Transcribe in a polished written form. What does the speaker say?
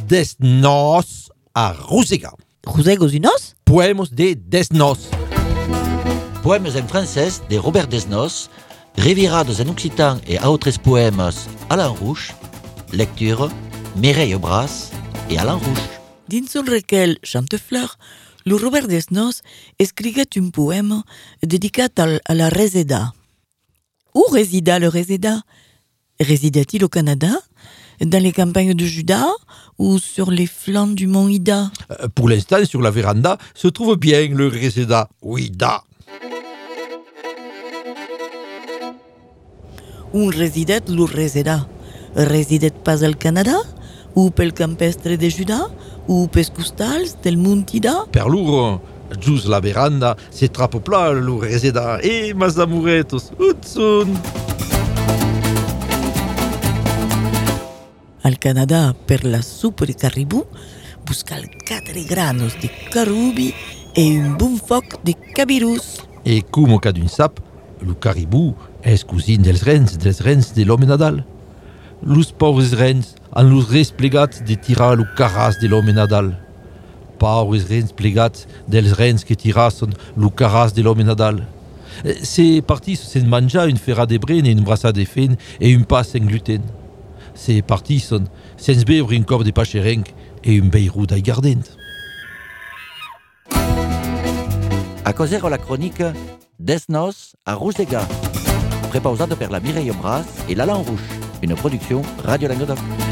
des nos a Rusega. Rusegos unos? Poemos de Desnos. Poemes en francès de Robert Desnos, revirados en occitan et autres poemes Alain Rouch, lecture Mireille Bras et Alain Rouch. Dins un recueil Chantefleur, le Robert Desnos escriguet un poème dedicat à la Reseda. Où résida le Reseda? Résidait-il au Canada, dans les campagnes de Juda ou sur les flancs du mont Ida? Pour l'instant, sur la véranda, se trouve bien le Reseda. Oui, da. On résidait le Reseda. Résidait pas al Canada? Ou pel campestre de Juda? Ou pes costals del mont Ida? Per lur, gius la veranda, se trapo pla le Reseda. Mas amuretos, utsun. Al Canada, per la soupe de caribou, buscal 4 granos de carubi et un bon foc de cabirus. Et como ca d'un sap, le caribou es cousin dels rens de l'homme Nadal. Los pauvres rens han los res plegats de tirar lo carras de l'homme Nadal. Pauvres rens plegats dels rens que tirassen lo carras de l'homme Nadal. C'est parti sen menjar une ferra de bren et une brassade de fen et un pas sen gluten. C'est parti sens beure un cop de pacherenc et un beirut d'aigardent. A causero la chronique Desnos a Rusega, prépausada per la Mireille Bras et l'Alain Rouch, une production Radio Languedoc.